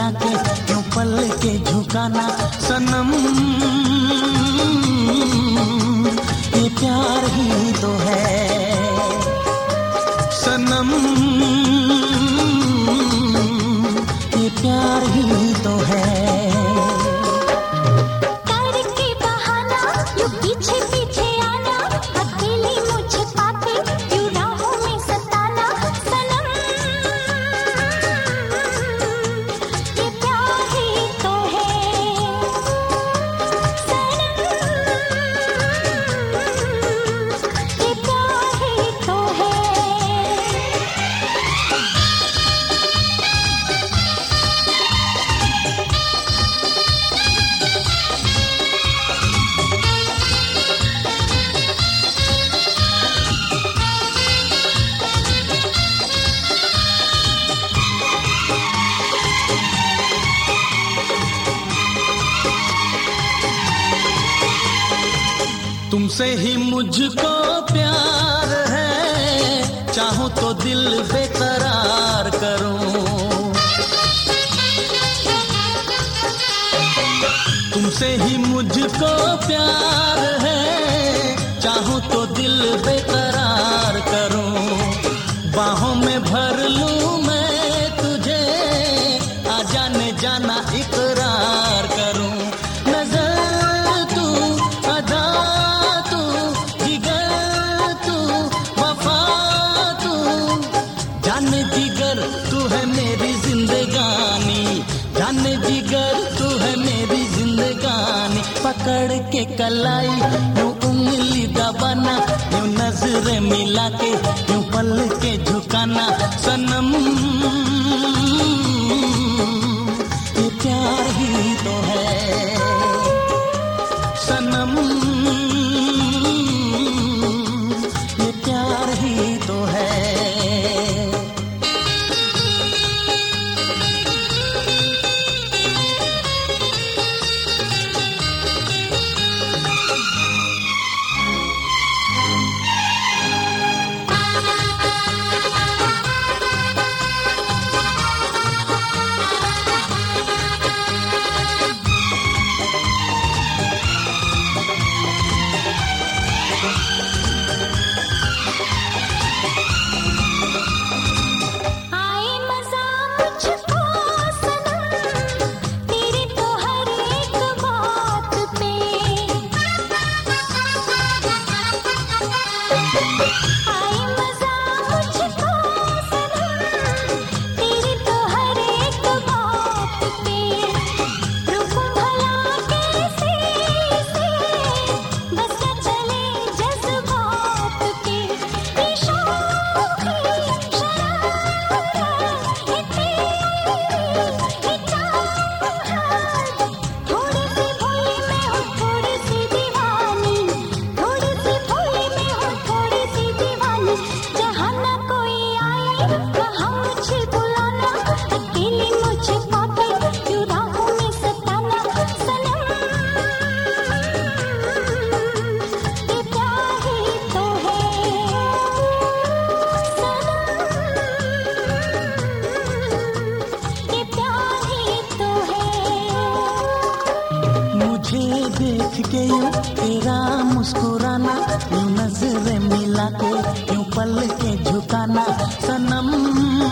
मिला के यूं पल के झुकाना सनम, ये प्यार ही तो है सनम, ये प्यार ही तो है। तुमसे ही मुझको प्यार है, चाहूं तो दिल बेकरार करूं, तुमसे ही मुझको प्यार है, चाहूं तो दिल बेकरार करूं, बाहों में भर लूं मैं तुझे, आ जाने जाना इकरार करूं, जिगर तू है मेरी जिंदगानी, पकड़ के कलाई यूं उंगली दबाना, यूं नजरें मिला के यूं पल के झुकाना सनम, ये प्यार ही तो है सनम, ये प्यार ही तो है। देख के यूं तेरा मुस्कुराना, यूं नजरें मिला के यूं पल के झुकाना सनम,